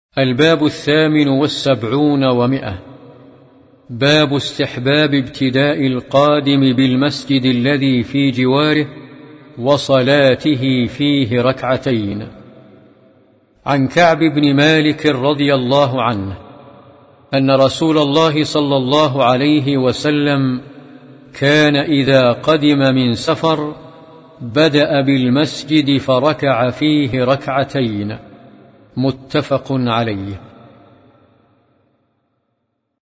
الباب 78 باب استحباب ابتداء القادم بالمسجد الذي في جواره وصلاته فيه ركعتين. عن كعب بن مالك رضي الله عنه أن رسول الله صلى الله عليه وسلم كان إذا قدم من سفر بدأ بالمسجد فركع فيه ركعتين، متفق عليه.